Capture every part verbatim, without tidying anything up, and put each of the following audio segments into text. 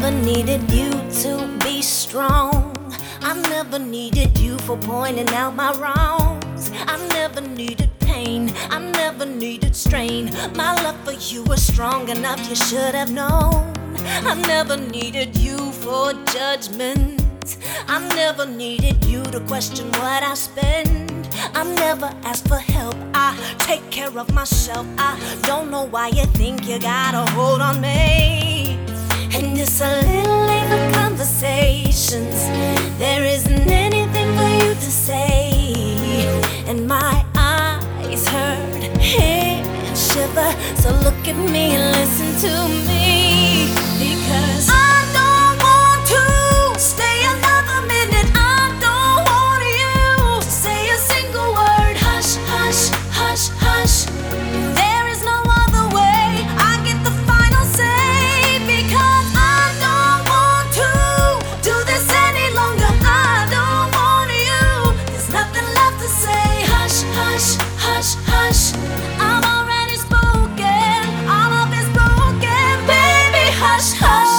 never needed you to be strong. I never needed you for pointing out my wrongs. I never needed pain, I never needed strain. My love for you was strong enough, you should have known. I never needed you for judgment. I never needed you to question what I spend. I never asked for help, I take care of myself. I don't know why you think you got a hold on me. And it's a little late for conversations. There isn't anything for you to say. And my eyes hurt, and shiver. So look at me and listen to me, because I don't want to stay another minute. I don't want you to say a single word. Hush, hush, hush, hush. There is no other way. I get the final say, because I don't want to do this any longer. I don't want you. There's nothing left to say. Hush, hush, hush, hush. I'm already spoken. All of it's broken, baby. Hush, hush.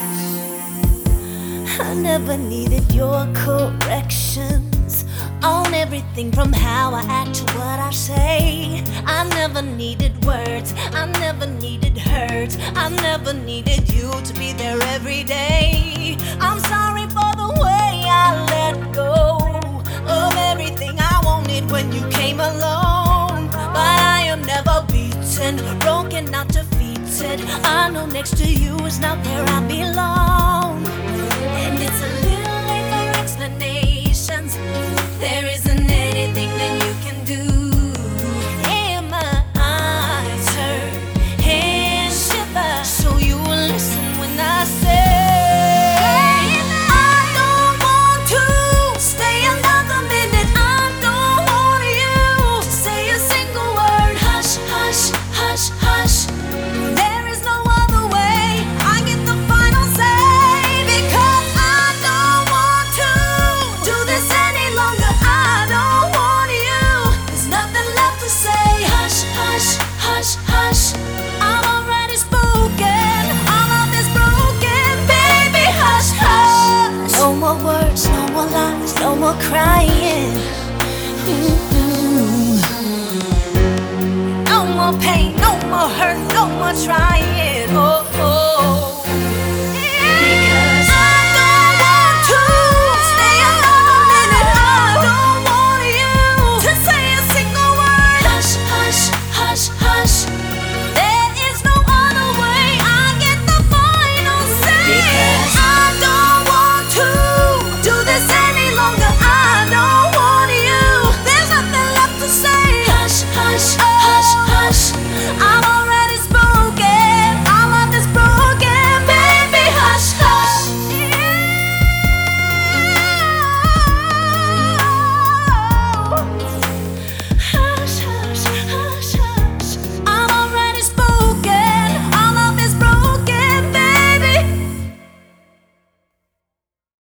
I never needed your corrections on everything from how I act to what I say. I never needed words, I never needed hurt. I never needed you to be there every day. I'm sorry for the way I let go of everything I wanted when you came along. But I am never beaten, broken, not defeated. I know next to you is not where I belong. And it's a little late for explanations. There isn't anything that you can do. And my eyes hurt and shiver, so you will listen when I say I don't want to stay another minute. I don't want you to say a single word. Hush, hush, hush, hush. There is no other way. I get the final say, because I don't want to do this any longer. I don't want you. There's nothing left to say. Hush, hush, hush, hush. I'm already spoken. All of this broken, baby. Hush, hush. No more words, no more lies, no more crying. Mm-mm. No more pain, no more hurt, no more trying.